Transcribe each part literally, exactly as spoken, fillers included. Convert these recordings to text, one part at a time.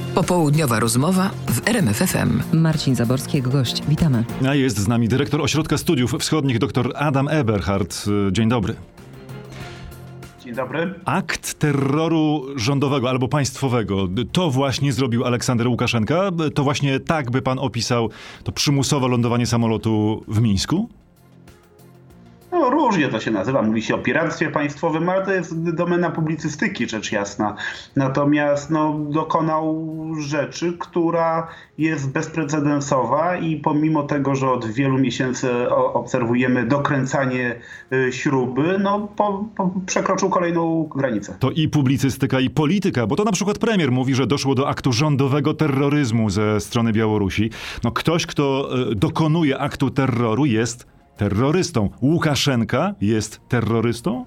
Popołudniowa rozmowa w R M F F M. Marcin Zaborski, jego gość. Witamy. A jest z nami dyrektor Ośrodka Studiów Wschodnich dr Adam Eberhard. Dzień dobry. Dzień dobry. Akt terroru rządowego albo państwowego, to właśnie zrobił Aleksander Łukaszenka? To właśnie tak by pan opisał to przymusowe lądowanie samolotu w Mińsku? No różnie to się nazywa, mówi się o piractwie państwowym, ale to jest domena publicystyki, rzecz jasna. Natomiast no, dokonał rzeczy, która jest bezprecedensowa i pomimo tego, że od wielu miesięcy obserwujemy dokręcanie śruby, no po, po, przekroczył kolejną granicę. To i publicystyka, i polityka, bo to na przykład premier mówi, że doszło do aktu rządowego terroryzmu ze strony Białorusi. No ktoś, kto dokonuje aktu terroru, jest terrorystą. Łukaszenka jest terrorystą?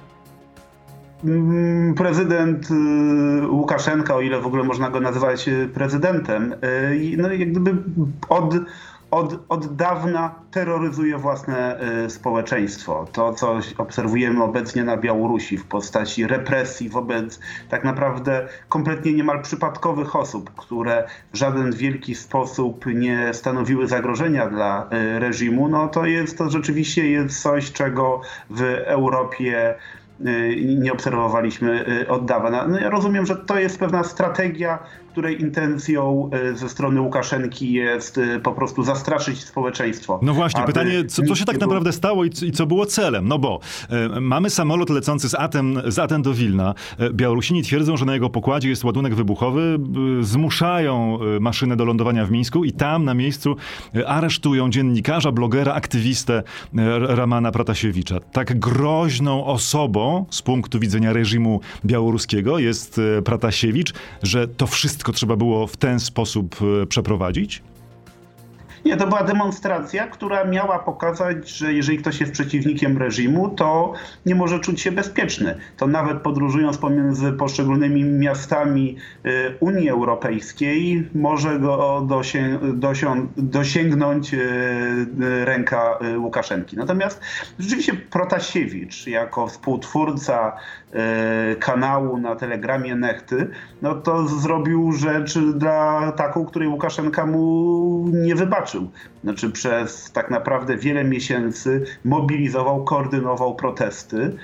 Prezydent Łukaszenka, o ile w ogóle można go nazywać prezydentem, no jak gdyby od, od, od dawna terroryzuje własne społeczeństwo. To, co obserwujemy obecnie na Białorusi w postaci represji wobec tak naprawdę kompletnie niemal przypadkowych osób, które w żaden wielki sposób nie stanowiły zagrożenia dla reżimu, no to jest to rzeczywiście jest coś, czego w Europie nie obserwowaliśmy od dawna. No ja rozumiem, że to jest pewna strategia, której intencją ze strony Łukaszenki jest po prostu zastraszyć społeczeństwo. No właśnie, pytanie, co, co się tak naprawdę stało i, i co było celem? No bo e, mamy samolot lecący z Aten, z Aten do Wilna. E, Białorusini twierdzą, że na jego pokładzie jest ładunek wybuchowy. E, zmuszają e, maszynę do lądowania w Mińsku i tam na miejscu e, aresztują dziennikarza, blogera, aktywistę e, Ramana Pratasiewicza. Tak groźną osobą z punktu widzenia reżimu białoruskiego jest e, Pratasiewicz, że to wszystko trzeba było w ten sposób przeprowadzić? Nie, to była demonstracja, która miała pokazać, że jeżeli ktoś jest przeciwnikiem reżimu, to nie może czuć się bezpieczny. To nawet podróżując pomiędzy poszczególnymi miastami Unii Europejskiej może go dosię, dosią, dosięgnąć ręka Łukaszenki. Natomiast rzeczywiście Protasiewicz jako współtwórca kanału na Telegramie Nechty, no to zrobił rzecz dla taką, której Łukaszenka mu nie wybaczył. Znaczy przez tak naprawdę wiele miesięcy mobilizował, koordynował protesty.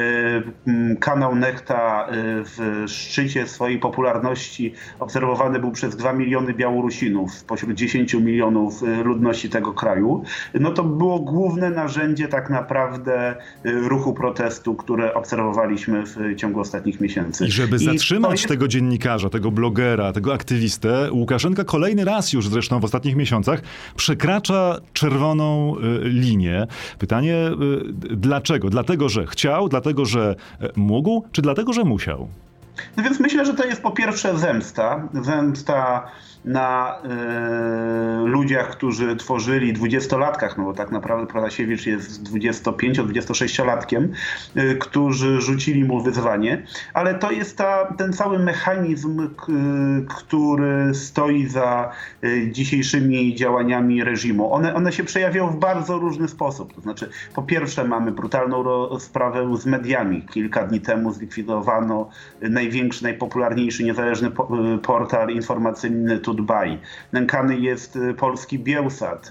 Kanał Nechta w szczycie swojej popularności obserwowany był przez dwa miliony Białorusinów spośród dziesięciu milionów ludności tego kraju. No to było główne narzędzie tak naprawdę ruchu protestu, które obserwowaliśmy w ciągu ostatnich miesięcy. I żeby zatrzymać jest... tego dziennikarza, tego blogera, tego aktywistę, Łukaszenka kolejny raz już zresztą w ostatnich miesiącach przekracza czerwoną y, linię. Pytanie, y, dlaczego? Dlatego, że chciał, dlatego, że mógł, czy dlatego, że musiał? No więc myślę, że to jest po pierwsze zemsta. Zemsta na y, ludziach, którzy tworzyli, dwudziestolatkach, no bo tak naprawdę Protasiewicz jest dwudziesto-pięcio-, dwudziestosześciolatkiem, y, którzy rzucili mu wyzwanie, ale to jest ta, ten cały mechanizm, k, który stoi za y, dzisiejszymi działaniami reżimu. One, one się przejawiają w bardzo różny sposób. To znaczy, po pierwsze mamy brutalną rozprawę z mediami. Kilka dni temu zlikwidowano największy, najpopularniejszy, niezależny po, y, portal informacyjny Dbaj. Nękany jest polski Bielsat.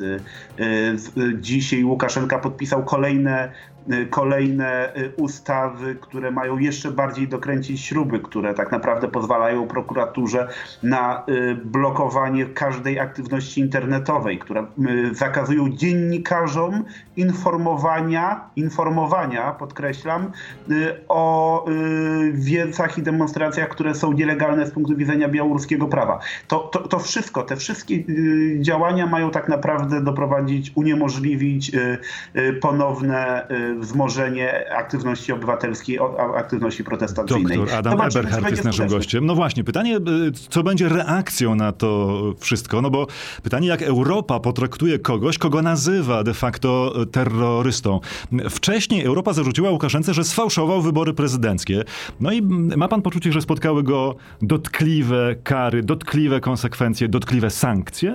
Dzisiaj Łukaszenka podpisał kolejne kolejne ustawy, które mają jeszcze bardziej dokręcić śruby, które tak naprawdę pozwalają prokuraturze na blokowanie każdej aktywności internetowej, które zakazują dziennikarzom informowania, informowania, podkreślam, o wiecach i demonstracjach, które są nielegalne z punktu widzenia białoruskiego prawa. To, to, to wszystko, te wszystkie działania mają tak naprawdę doprowadzić, uniemożliwić ponowne wzmożenie aktywności obywatelskiej, aktywności protestacyjnej. Doktor Adam Zobaczymy, Eberhard jest naszym skuteczny. gościem. No właśnie, pytanie, co będzie reakcją na to wszystko? No bo pytanie, jak Europa potraktuje kogoś, kogo nazywa de facto terrorystą. Wcześniej Europa zarzuciła Łukaszence, że sfałszował wybory prezydenckie. No i ma pan poczucie, że spotkały go dotkliwe kary, dotkliwe konsekwencje, dotkliwe sankcje?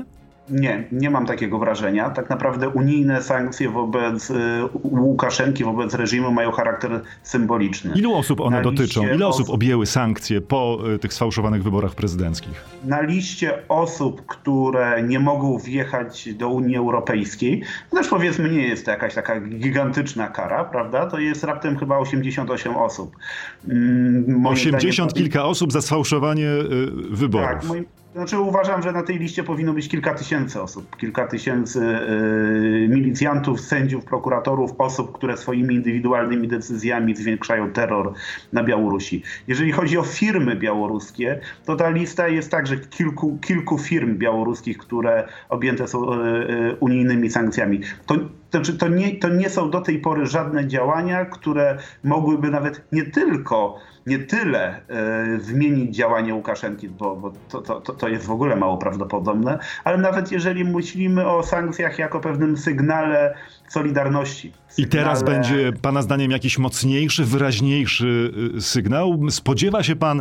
Nie, nie mam takiego wrażenia. Tak naprawdę unijne sankcje wobec Łukaszenki, wobec reżimu mają charakter symboliczny. Ilu osób one Na dotyczą? liście Ile osób osób- objęły sankcje po y, tych sfałszowanych wyborach prezydenckich? Na liście osób, które nie mogą wjechać do Unii Europejskiej, to też powiedzmy nie jest to jakaś taka gigantyczna kara, prawda? To jest raptem chyba osiemdziesiąt osiem osób. Mm, moim osiemdziesiąt zdaniem- kilka osób za sfałszowanie y, wyborów. Tak, moim, znaczy uważam, że na tej liście powinno być kilka tysięcy osób. Kilka tysięcy y, milicjantów, sędziów, prokuratorów, osób, które swoimi indywidualnymi decyzjami zwiększają terror na Białorusi. Jeżeli chodzi o firmy białoruskie, to ta lista jest także kilku, kilku firm białoruskich, które objęte są y, y, unijnymi sankcjami. To, to, znaczy, to, nie, to nie są do tej pory żadne działania, które mogłyby nawet nie tylko nie tyle e, zmienić działanie Łukaszenki, bo, bo to, to, to jest w ogóle mało prawdopodobne, ale nawet jeżeli myślimy o sankcjach jako pewnym sygnale solidarności. I teraz sygnale... będzie pana zdaniem jakiś mocniejszy, wyraźniejszy y, sygnał? Spodziewa się pan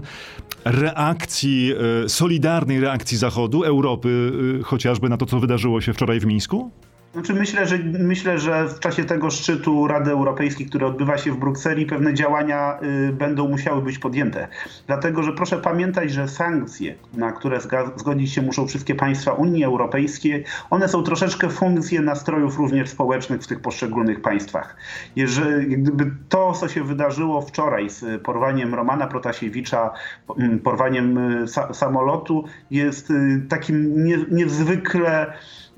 reakcji, y, solidarnej reakcji Zachodu, Europy, y, chociażby na to, co wydarzyło się wczoraj w Mińsku? Znaczy myślę, że myślę, że w czasie tego szczytu Rady Europejskiej, który odbywa się w Brukseli, pewne działania y, będą musiały być podjęte. Dlatego, że proszę pamiętać, że sankcje, na które zga- zgodzić się muszą wszystkie państwa Unii Europejskiej, one są troszeczkę funkcje nastrojów również społecznych w tych poszczególnych państwach. Jeżeli gdyby to, co się wydarzyło wczoraj z porwaniem Romana Protasiewicza, m, porwaniem y, sa- samolotu, jest y, takim nie, niezwykle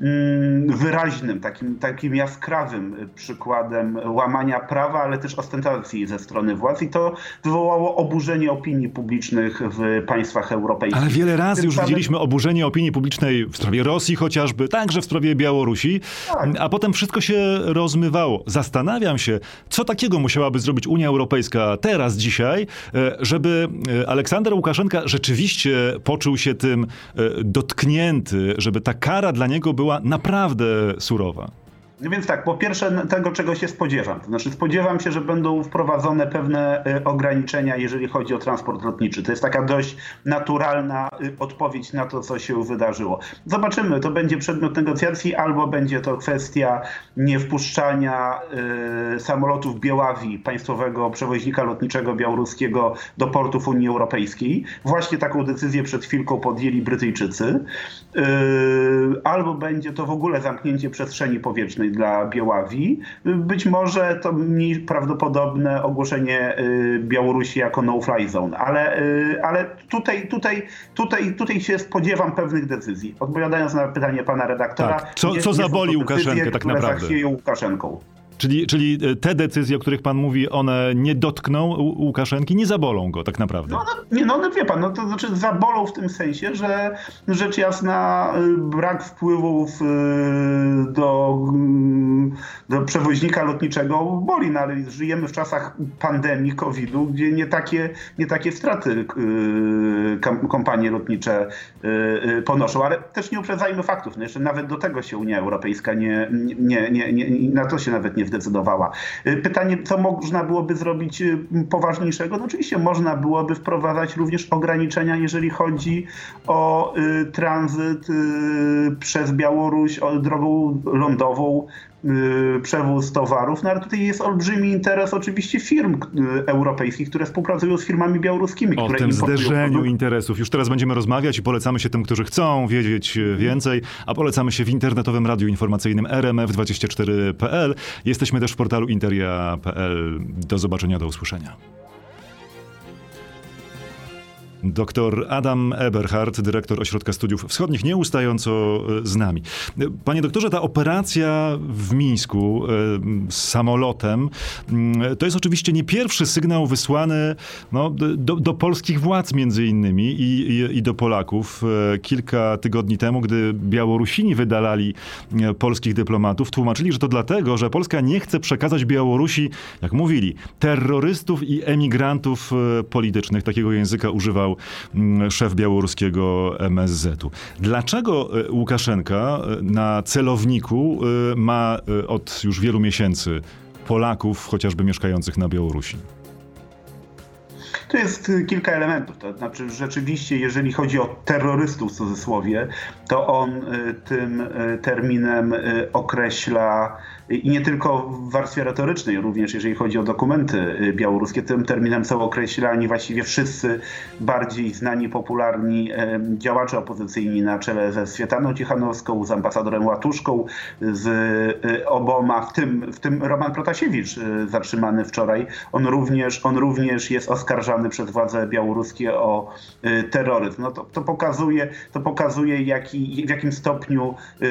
wyraźnym, takim, takim jaskrawym przykładem łamania prawa, ale też ostentacji ze strony władz i to wywołało oburzenie opinii publicznych w państwach europejskich. Ale wiele razy Tym już samym- widzieliśmy oburzenie opinii publicznej w sprawie Rosji chociażby, także w sprawie Białorusi, Tak. a potem wszystko się rozmywało. Zastanawiam się, co takiego musiałaby zrobić Unia Europejska teraz, dzisiaj, e, żeby e, Aleksander Łukaszenka rzeczywiście poczuł się tym e, dotknięty, żeby ta kara dla niego była naprawdę surowa. No więc tak, po pierwsze tego, czego się spodziewam. To znaczy spodziewam się, że będą wprowadzone pewne y, ograniczenia, jeżeli chodzi o transport lotniczy. To jest taka dość naturalna y, odpowiedź na to, co się wydarzyło. Zobaczymy, to będzie przedmiot negocjacji, albo będzie to kwestia niewpuszczania y, samolotów Białawii, państwowego przewoźnika lotniczego białoruskiego, do portów Unii Europejskiej. Właśnie taką decyzję przed chwilką podjęli Brytyjczycy. Y, albo będzie to w ogóle zamknięcie przestrzeni powietrznej dla Białawii. Być może to mniej prawdopodobne ogłoszenie Białorusi jako no-fly zone, ale, ale tutaj, tutaj, tutaj, tutaj się spodziewam pewnych decyzji. Odpowiadając na pytanie pana redaktora. Tak. Co- nie- co nie są to zaboli decyzje, Łukaszenkę tak które naprawdę? zachwieją Łukaszenką. Czyli, czyli te decyzje, o których pan mówi, one nie dotkną Ł- Łukaszenki, nie zabolą go tak naprawdę. No, no, nie, no, no wie pan, no to znaczy zabolą w tym sensie, że rzecz jasna y, brak wpływów y, do, y, do przewoźnika lotniczego boli, no, ale żyjemy w czasach pandemii kowida, gdzie nie takie, nie takie straty y, kam, kompanie lotnicze y, y, ponoszą, ale też nie uprzedzajmy faktów, no, jeszcze nawet do tego się Unia Europejska nie, nie, nie, nie, nie na to się nawet nie zdecydowała. Pytanie, co można byłoby zrobić poważniejszego? No oczywiście można byłoby wprowadzać również ograniczenia, jeżeli chodzi o y, tranzyt y, przez Białoruś o, drogą lądową, y, przewóz towarów, no ale tutaj jest olbrzymi interes oczywiście firm y, europejskich, które współpracują z firmami białoruskimi, O które tym importują zderzeniu produkty. interesów już teraz będziemy rozmawiać i polecamy się tym, którzy chcą wiedzieć więcej, a polecamy się w internetowym radiu informacyjnym R M F dwadzieścia cztery kropka P L. Jesteśmy też w portalu interia kropka P L. Do zobaczenia, do usłyszenia. Doktor Adam Eberhard, dyrektor Ośrodka Studiów Wschodnich, nieustająco z nami. Panie doktorze, ta operacja w Mińsku z samolotem to jest oczywiście nie pierwszy sygnał wysłany no, do, do polskich władz między innymi i, i, i do Polaków. Kilka tygodni temu, gdy Białorusini wydalali polskich dyplomatów, tłumaczyli, że to dlatego, że Polska nie chce przekazać Białorusi, jak mówili, terrorystów i emigrantów politycznych. Takiego języka używał szef białoruskiego M S Z-u. Dlaczego Łukaszenka na celowniku ma od już wielu miesięcy Polaków, chociażby mieszkających na Białorusi? To jest kilka elementów. To znaczy rzeczywiście, jeżeli chodzi o terrorystów w cudzysłowie, to on tym terminem określa i nie tylko w warstwie retorycznej, również jeżeli chodzi o dokumenty białoruskie, tym terminem są określani właściwie wszyscy bardziej znani, popularni działacze opozycyjni na czele ze Swietlaną Cichanowską, z ambasadorem Łatuszką, z oboma, w tym, w tym Roman Protasiewicz zatrzymany wczoraj. On również, on również jest oskarżany przez władze białoruskie o terroryzm. No to, to pokazuje, to pokazuje jaki, w jakim stopniu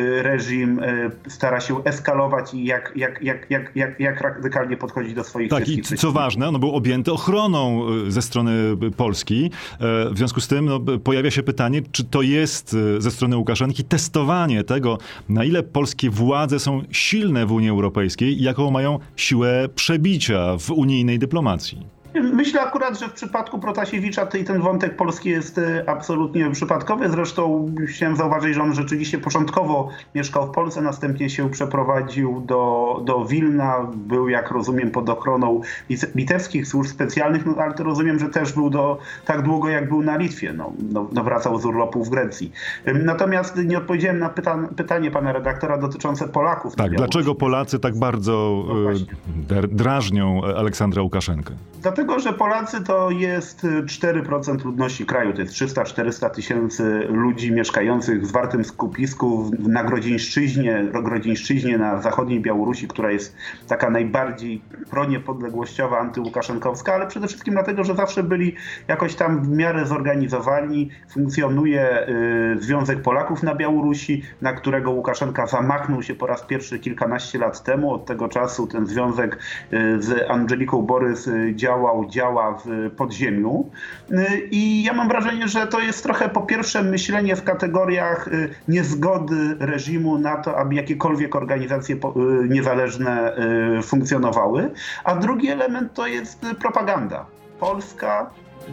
reżim stara się eskalować i jak, jak, jak, jak, jak, jak radykalnie podchodzi do swoich tak, i co ważne, on był objęty ochroną ze strony Polski. W związku z tym no, pojawia się pytanie, czy to jest ze strony Łukaszenki testowanie tego, na ile polskie władze są silne w Unii Europejskiej i jaką mają siłę przebicia w unijnej dyplomacji. Myślę akurat, że w przypadku Protasiewicza ten, ten wątek polski jest absolutnie przypadkowy. Zresztą chciałem zauważyć, że on rzeczywiście początkowo mieszkał w Polsce, następnie się przeprowadził do, do Wilna. Był, jak rozumiem, pod ochroną litewskich służb specjalnych, no, ale to rozumiem, że też był do, tak długo, jak był na Litwie. No, no, no wracał z urlopu w Grecji. Natomiast nie odpowiedziałem na pyta, pytanie pana redaktora dotyczące Polaków. Tak, dlaczego Polacy tak bardzo no drażnią Aleksandra Łukaszenkę? Dlatego, że Polacy to jest cztery procent ludności kraju, to jest trzysta czterysta tysięcy ludzi mieszkających w zwartym skupisku na Grodzieńszczyźnie, Grodzieńszczyźnie na zachodniej Białorusi, która jest taka najbardziej proniepodległościowa, antyłukaszenkowska, ale przede wszystkim dlatego, że zawsze byli jakoś tam w miarę zorganizowani. Funkcjonuje y, Związek Polaków na Białorusi, na którego Łukaszenka zamachnął się po raz pierwszy kilkanaście lat temu. Od tego czasu ten związek y, z Andżeliką Borys y, działał, działa w podziemiu. I ja mam wrażenie, że to jest trochę po pierwsze myślenie w kategoriach niezgody reżimu na to, aby jakiekolwiek organizacje niezależne funkcjonowały. A drugi element to jest propaganda. Polska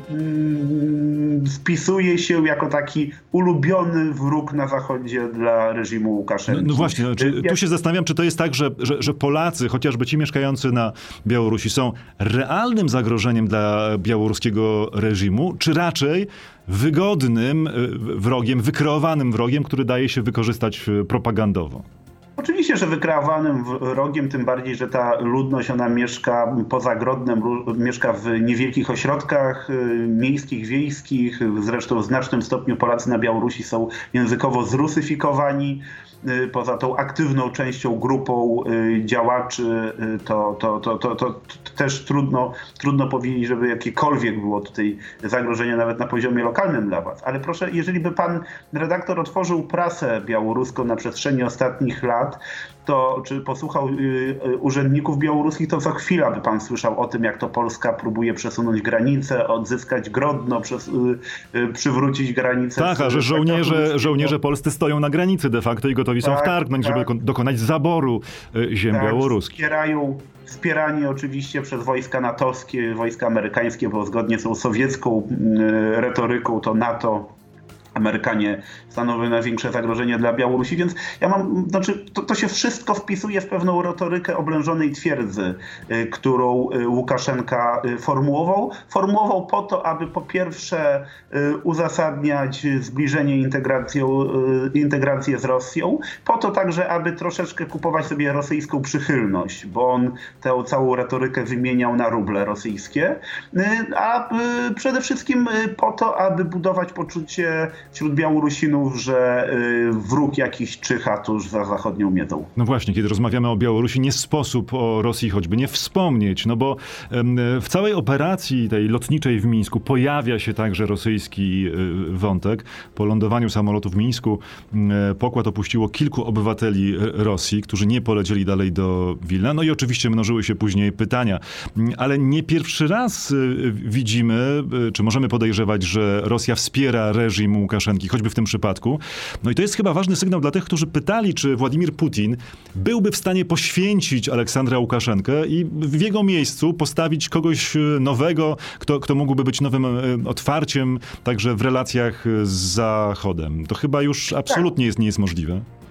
wpisuje się jako taki ulubiony wróg na Zachodzie dla reżimu Łukaszenki. No, no właśnie, znaczy, tu się zastanawiam, czy to jest tak, że, że, że Polacy, chociażby ci mieszkający na Białorusi, są realnym zagrożeniem dla białoruskiego reżimu, czy raczej wygodnym wrogiem, wykreowanym wrogiem, który daje się wykorzystać propagandowo? Oczywiście, że wykreowanym wrogiem, tym bardziej, że ta ludność, ona mieszka poza Grodnem, mieszka w niewielkich ośrodkach miejskich, wiejskich. Zresztą w znacznym stopniu Polacy na Białorusi są językowo zrusyfikowani. Poza tą aktywną częścią, grupą działaczy, to, to, to, to, to, to też trudno, trudno powiedzieć, żeby jakiekolwiek było tutaj zagrożenie nawet na poziomie lokalnym dla was. Ale proszę, jeżeli by pan redaktor otworzył prasę białoruską na przestrzeni ostatnich lat, to czy posłuchał y, urzędników białoruskich, to co chwila by pan słyszał o tym, jak to Polska próbuje przesunąć granice, odzyskać Grodno, przez, y, y, przywrócić granice. Tak, a że żołnierze, żołnierze polscy stoją na granicy de facto i gotowi tak, są wtargnąć, tak, żeby dokonać zaboru y, ziem tak, białoruskich. Wspierają, wspierani oczywiście przez wojska natowskie, wojska amerykańskie, bo zgodnie z tą sowiecką y, retoryką to NATO, Amerykanie stanowią największe zagrożenie dla Białorusi, więc ja mam, znaczy to, to się wszystko wpisuje w pewną retorykę oblężonej twierdzy, y, którą y, Łukaszenka y, formułował. Formułował po to, aby po pierwsze y, uzasadniać zbliżenie, integracją, y, integrację z Rosją, po to także, aby troszeczkę kupować sobie rosyjską przychylność, bo on tę całą retorykę wymieniał na ruble rosyjskie, y, a y, przede wszystkim y, po to, aby budować poczucie wśród Białorusinów, że y, wróg jakiś czyha tuż za zachodnią miedą. No właśnie, kiedy rozmawiamy o Białorusi, nie sposób o Rosji choćby nie wspomnieć, no bo y, w całej operacji tej lotniczej w Mińsku pojawia się także rosyjski y, wątek. Po lądowaniu samolotu w Mińsku y, pokład opuściło kilku obywateli Rosji, którzy nie polecieli dalej do Wilna. No i oczywiście mnożyły się później pytania. Ale nie pierwszy raz y, widzimy, y, czy możemy podejrzewać, że Rosja wspiera reżim Łukaszenki, choćby w tym przypadku. No i to jest chyba ważny sygnał dla tych, którzy pytali, czy Władimir Putin byłby w stanie poświęcić Aleksandra Łukaszenkę i w jego miejscu postawić kogoś nowego, kto, kto mógłby być nowym otwarciem także w relacjach z Zachodem. To chyba już absolutnie jest, nie jest możliwe.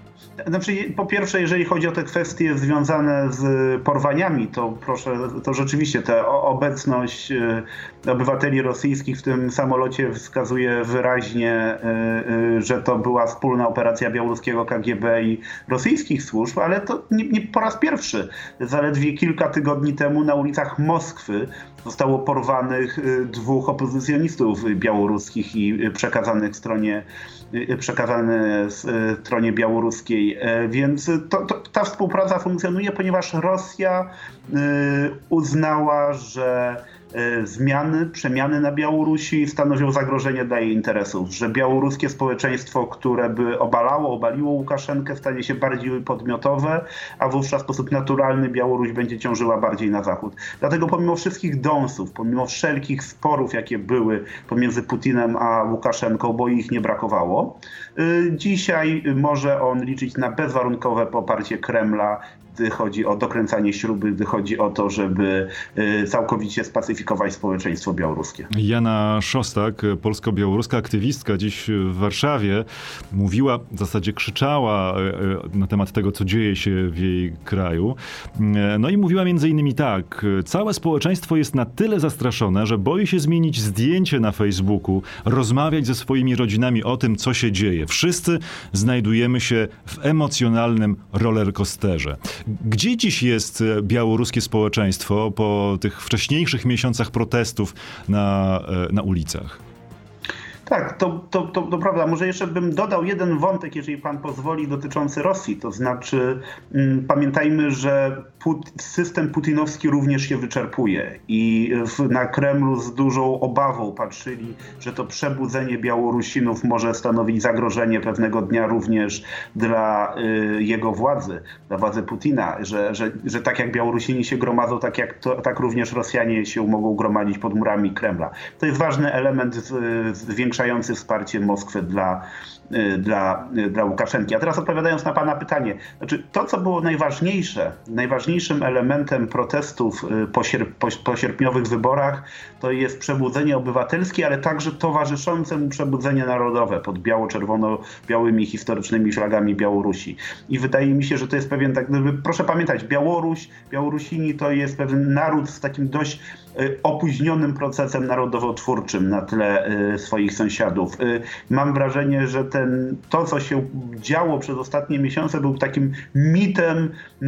Znaczy, po pierwsze, jeżeli chodzi o te kwestie związane z porwaniami, to proszę, to rzeczywiście ta obecność obywateli rosyjskich w tym samolocie wskazuje wyraźnie, że to była wspólna operacja białoruskiego K G B i rosyjskich służb, ale to nie, nie po raz pierwszy. Zaledwie kilka tygodni temu na ulicach Moskwy zostało porwanych dwóch opozycjonistów białoruskich i przekazanych stronie, przekazane stronie białoruskiej. Więc to, to, ta współpraca funkcjonuje, ponieważ Rosja uznała, że zmiany, przemiany na Białorusi stanowią zagrożenie dla jej interesów, że białoruskie społeczeństwo, które by obalało, obaliło Łukaszenkę, stanie się bardziej podmiotowe, a wówczas w sposób naturalny Białoruś będzie ciążyła bardziej na zachód. Dlatego pomimo wszystkich dąsów, pomimo wszelkich sporów, jakie były pomiędzy Putinem a Łukaszenką, bo ich nie brakowało, dzisiaj może on liczyć na bezwarunkowe poparcie Kremla, gdy chodzi o dokręcanie śruby, gdy chodzi o to, żeby całkowicie spacyfikować społeczeństwo białoruskie. Jana Szostak, polsko-białoruska aktywistka, dziś w Warszawie mówiła, w zasadzie krzyczała na temat tego, co dzieje się w jej kraju. No i mówiła między innymi tak: całe społeczeństwo jest na tyle zastraszone, że boi się zmienić zdjęcie na Facebooku, rozmawiać ze swoimi rodzinami o tym, co się dzieje. Wszyscy znajdujemy się w emocjonalnym rollercoasterze. Gdzie dziś jest białoruskie społeczeństwo po tych wcześniejszych miesiącach protestów na, na ulicach? Tak, to, to, to, to prawda. Może jeszcze bym dodał jeden wątek, jeżeli pan pozwoli, dotyczący Rosji. To znaczy mm, pamiętajmy, że put, system putinowski również się wyczerpuje i w, na Kremlu z dużą obawą patrzyli, że to przebudzenie Białorusinów może stanowić zagrożenie pewnego dnia również dla y, jego władzy, dla władzy Putina, że, że, że tak jak Białorusini się gromadzą, tak, jak to, tak również Rosjanie się mogą gromadzić pod murami Kremla. To jest ważny element z, zwiększający wsparcie Moskwy dla, dla, dla Łukaszenki. A teraz odpowiadając na pana pytanie, znaczy to, co było najważniejsze, najważniejszym elementem protestów po, sierp, po, po sierpniowych wyborach, to jest przebudzenie obywatelskie, ale także towarzyszące mu przebudzenie narodowe pod biało-czerwono-białymi historycznymi flagami Białorusi. I wydaje mi się, że to jest pewien, tak, proszę pamiętać, Białoruś, Białorusini to jest pewien naród z takim dość opóźnionym procesem narodowo-twórczym na tle swoich sąsiadów. Mam wrażenie, że ten, to, co się działo przez ostatnie miesiące, był takim mitem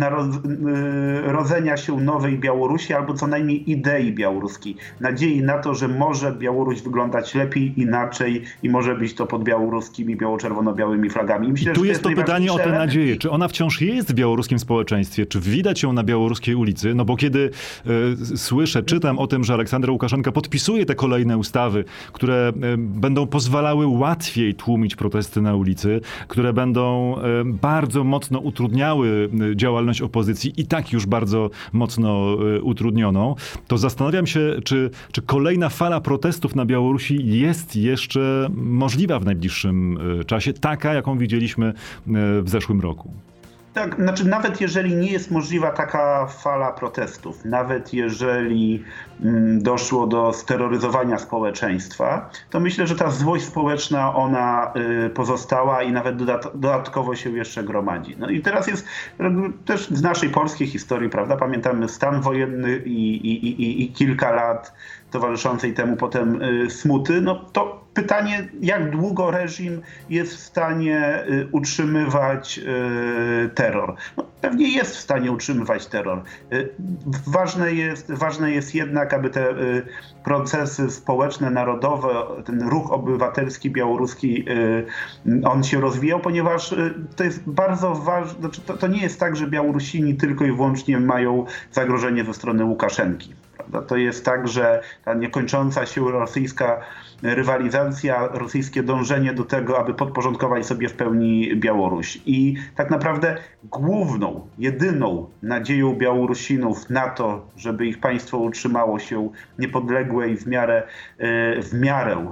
narodzenia się nowej Białorusi, albo co najmniej idei białoruskiej. Nadziei na to, że może Białoruś wyglądać lepiej, inaczej i może być to pod białoruskimi, biało-czerwono-białymi flagami. Myślę, I tu że jest to, jest to pytanie o tę nadzieję. Czy ona wciąż jest w białoruskim społeczeństwie? Czy widać ją na białoruskiej ulicy? No bo kiedy y, słyszę, czytam o tym, że Aleksander Łukaszenka podpisuje te kolejne ustawy, które y, będą pozwalały łatwiej tłumić protesty na ulicy, które będą y, bardzo mocno utrudniały y, działalność opozycji, i tak już bardzo mocno y, utrudnioną, to zastanawiam się, czy, czy kolejna fala protestów na Białorusi jest jeszcze możliwa w najbliższym y, czasie, taka, jaką widzieliśmy y, w zeszłym roku. Tak, znaczy nawet jeżeli nie jest możliwa taka fala protestów, nawet jeżeli mm, doszło do steroryzowania społeczeństwa, to myślę, że ta złość społeczna, ona y, pozostała i nawet dodat- dodatkowo się jeszcze gromadzi. No i teraz jest też z naszej polskiej historii, prawda, pamiętamy stan wojenny i, i, i, i kilka lat towarzyszącej temu potem y, smuty, no to pytanie, jak długo reżim jest w stanie y, utrzymywać y, terror. No, pewnie jest w stanie utrzymywać terror. Y, ważne jest, ważne jest jednak, aby te y, procesy społeczne, narodowe, ten ruch obywatelski białoruski, y, on się rozwijał, ponieważ y, to jest bardzo ważne, znaczy to, to nie jest tak, że Białorusini tylko i wyłącznie mają zagrożenie ze strony Łukaszenki. To jest tak, że ta niekończąca się rosyjska rywalizacja, rosyjskie dążenie do tego, aby podporządkować sobie w pełni Białoruś. I tak naprawdę główną, jedyną nadzieją Białorusinów na to, żeby ich państwo utrzymało się niepodległe i w miarę, w miarę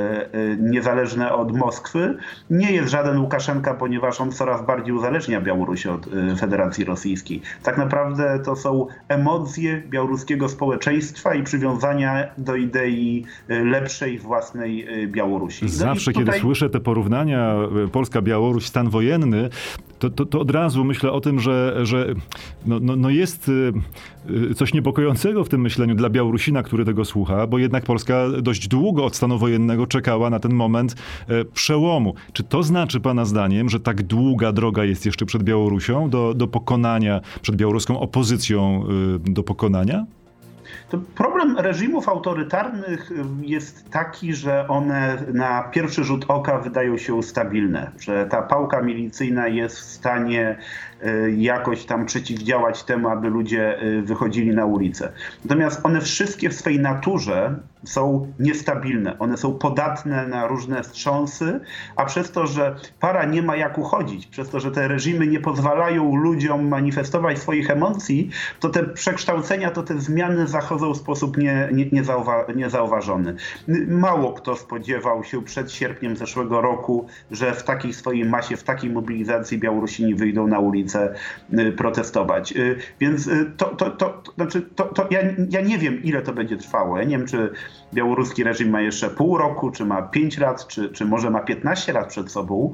niezależne od Moskwy, nie jest żaden Łukaszenka, ponieważ on coraz bardziej uzależnia Białoruś od Federacji Rosyjskiej. Tak naprawdę to są emocje białoruskiego społeczeństwa, bezpieczeństwa i przywiązania do idei lepszej własnej Białorusi. Zawsze, no tutaj... kiedy słyszę te porównania Polska-Białoruś, stan wojenny, to, to, to od razu myślę o tym, że, że no, no, no jest coś niepokojącego w tym myśleniu dla Białorusina, który tego słucha, bo jednak Polska dość długo od stanu wojennego czekała na ten moment przełomu. Czy to znaczy pana zdaniem, że tak długa droga jest jeszcze przed Białorusią do, do pokonania, przed białoruską opozycją do pokonania? To problem reżimów autorytarnych jest taki, że one na pierwszy rzut oka wydają się stabilne, że ta pałka milicyjna jest w stanie jakoś tam przeciwdziałać temu, aby ludzie wychodzili na ulicę. Natomiast one wszystkie w swej naturze są niestabilne. One są podatne na różne wstrząsy, a przez to, że para nie ma jak uchodzić, przez to, że te reżimy nie pozwalają ludziom manifestować swoich emocji, to te przekształcenia, to te zmiany zachodzą w sposób nie, nie, niezauwa- niezauważony. Mało kto spodziewał się przed sierpniem zeszłego roku, że w takiej swojej masie, w takiej mobilizacji Białorusini wyjdą na ulicę protestować. Więc to, to, to, to znaczy, to, to ja, ja nie wiem, ile to będzie trwało. Ja nie wiem, czy białoruski reżim ma jeszcze pół roku, czy ma pięć lat, czy, czy może ma piętnaście lat przed sobą.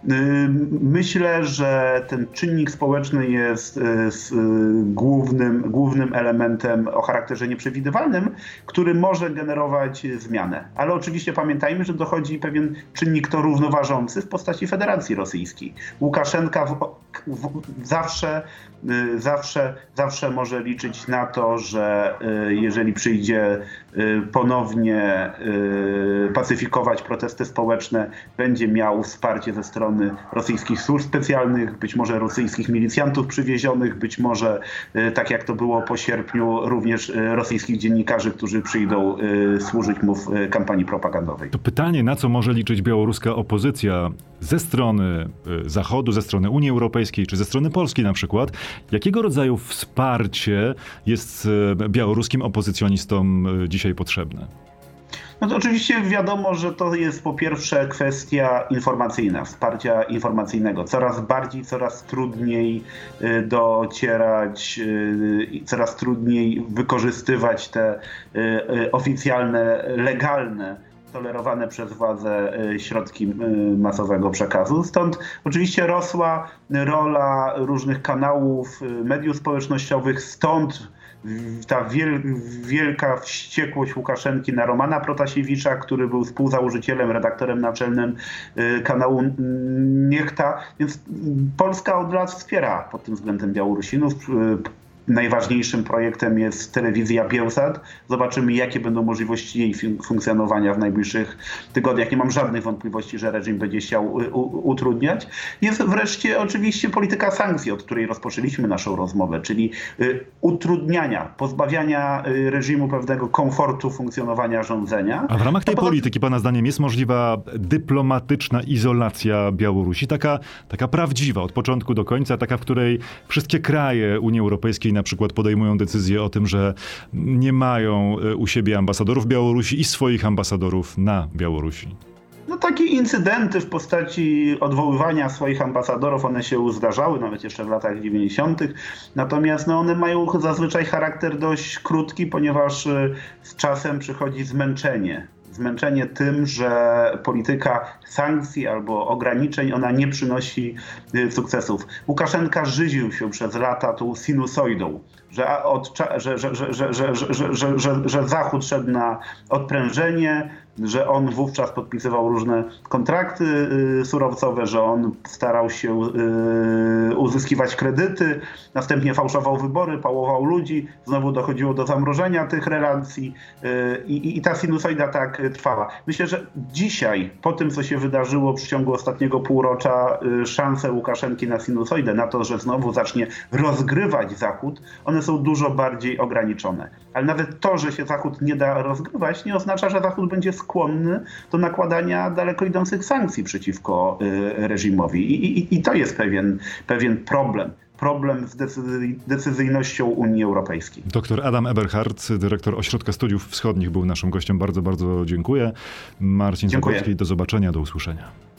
Myślę, że ten czynnik społeczny jest głównym, głównym elementem o charakterze nieprzewidywalnym, który może generować zmianę. Ale oczywiście pamiętajmy, że dochodzi pewien czynnik to równoważący w postaci Federacji Rosyjskiej. Łukaszenka w, w, zawsze, zawsze, zawsze może liczyć na to, że jeżeli przyjdzie ponownie pacyfikować protesty społeczne, będzie miał wsparcie ze strony rosyjskich służb specjalnych, być może rosyjskich milicjantów przywiezionych, być może, tak jak to było po sierpniu, również rosyjskich dziennikarzy, którzy przyjdą służyć mu w kampanii propagandowej. To pytanie, na co może liczyć białoruska opozycja ze strony Zachodu, ze strony Unii Europejskiej, czy ze strony Polski na przykład, jakiego rodzaju wsparcie jest białoruskim opozycjonistom dzisiaj potrzebne? No to oczywiście wiadomo, że to jest po pierwsze kwestia informacyjna, wsparcia informacyjnego. Coraz bardziej, coraz trudniej docierać, coraz trudniej wykorzystywać te oficjalne, legalne, tolerowane przez władze środki masowego przekazu. Stąd oczywiście rosła rola różnych kanałów, mediów społecznościowych, stąd ta wiel, wielka wściekłość Łukaszenki na Romana Protasiewicza, który był współzałożycielem, redaktorem naczelnym kanału Niechta. Więc Polska od lat wspiera pod tym względem Białorusinów. Najważniejszym projektem jest telewizja Biełsat. Zobaczymy, jakie będą możliwości jej funkcjonowania w najbliższych tygodniach. Nie mam żadnych wątpliwości, że reżim będzie chciał utrudniać. Jest wreszcie oczywiście polityka sankcji, od której rozpoczęliśmy naszą rozmowę, czyli utrudniania, pozbawiania reżimu pewnego komfortu funkcjonowania rządzenia. A w ramach tej polityki, pana zdaniem, jest możliwa dyplomatyczna izolacja Białorusi? Taka, taka prawdziwa, od początku do końca, taka, w której wszystkie kraje Unii Europejskiej na przykład podejmują decyzję o tym, że nie mają u siebie ambasadorów Białorusi i swoich ambasadorów na Białorusi. No takie incydenty w postaci odwoływania swoich ambasadorów, one się zdarzały nawet jeszcze w latach dziewięćdziesiątych. Natomiast no, one mają zazwyczaj charakter dość krótki, ponieważ z czasem przychodzi zmęczenie. Zmęczenie tym, że polityka sankcji albo ograniczeń, ona nie przynosi sukcesów. Łukaszenka żywił się przez lata tą sinusoidą, że, od, że, że, że, że, że, że, że, że, że Zachód szedł na odprężenie, że on wówczas podpisywał różne kontrakty y, surowcowe, że on starał się y, uzyskiwać kredyty, następnie fałszował wybory, pałował ludzi, znowu dochodziło do zamrożenia tych relacji y, i, i ta sinusoida tak trwała. Myślę, że dzisiaj, po tym co się wydarzyło w ciągu ostatniego półrocza, y, szanse Łukaszenki na sinusoidę, na to, że znowu zacznie rozgrywać Zachód, one są dużo bardziej ograniczone. Ale nawet to, że się Zachód nie da rozgrywać, nie oznacza, że Zachód będzie skłonny do nakładania daleko idących sankcji przeciwko y, reżimowi. I, i, I to jest pewien, pewien problem. Problem z decyzy- decyzyjnością Unii Europejskiej. Doktor Adam Eberhard, dyrektor Ośrodka Studiów Wschodnich, był naszym gościem. Bardzo, bardzo dziękuję. Marcin Dziękuję. Zaborski, do zobaczenia, do usłyszenia.